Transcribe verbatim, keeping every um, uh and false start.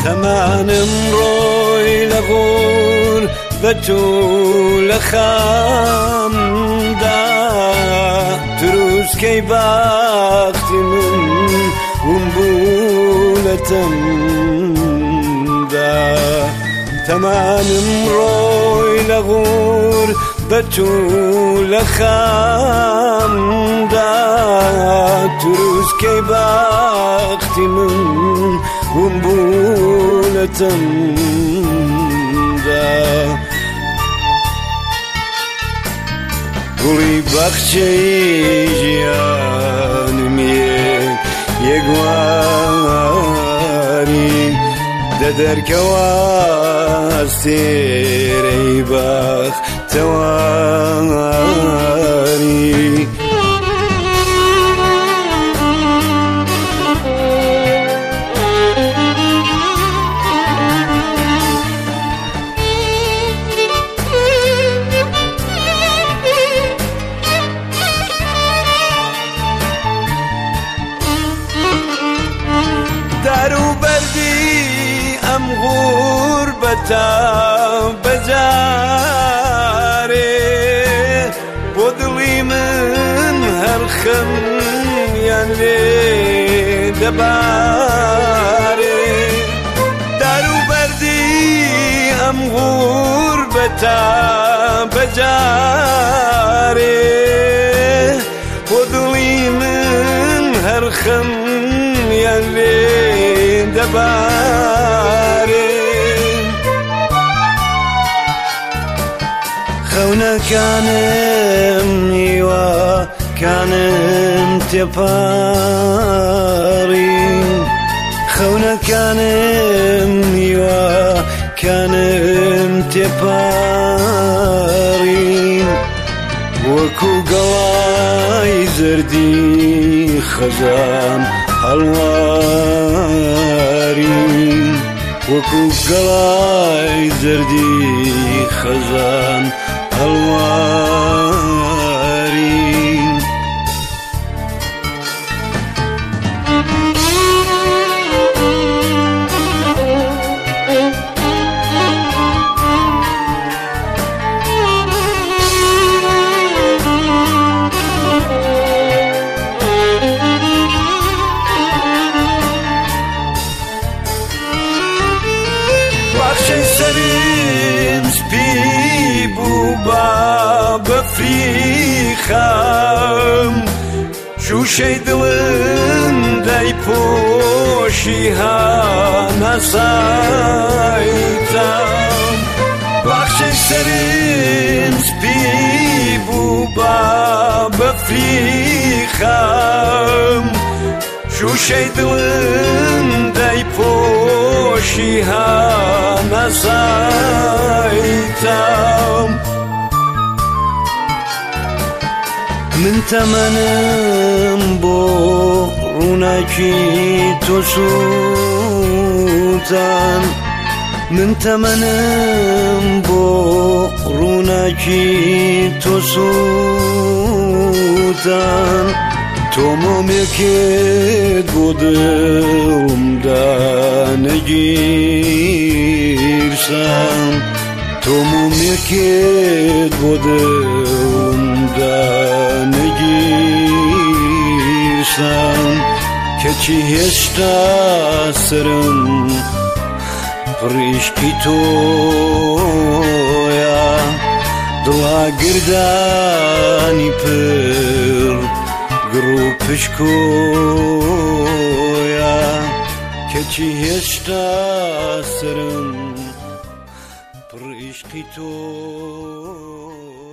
تەمانم ڕۆی لە غوربەت و لە خامدا تروسکەی باختی من ون بوو لە تەمدا تەمانم ڕۆی لە غوربەت و لە خامدا تروسکەی باختی من ون بوو لە تەمدا گوڵی باخچەی ژیانم یەک یەکواری دەدەرکەوە سێرەی باختەواری ئەم غوربەتە بەجارێ بۆ دڵی من هەر خەمیان لێ دەبارێ داروبەردی ئەم غوربەتە بەجارێ بۆ دڵی من هەر خەمیان لێ دەبارێ خەونەکانم نیوەکانم تێپاڕین خەونەکانم نیوەکانم تێپاڕین وەکو گەڵای زەردی خەزان هەڵوارین وەکو گەڵای زەردی خەزان هەڵوارین بەفریخەم شوشەی دڵندەی پۆشی هەنەسایتەم باخچەی سەرم سپی بوو بە بەفریخەم شوشەی دڵندەی پۆشی هەنەسایتەم من تەمەنم بۆ ڕووناکی تۆ سووتان من تەمەنم بۆ ڕووناکی تۆ سووتان تۆ مۆمێکێت بۆ دڵمدا نەگیرسان تۆ مۆمێکێت بۆ دڵمدا نەگیرسان کەچی هێشتا سرم پڕیشکی تۆیە دڵا گردانی پر گڕ و پشکۆیە کەچی هێشتا سرم پڕیشکی تۆ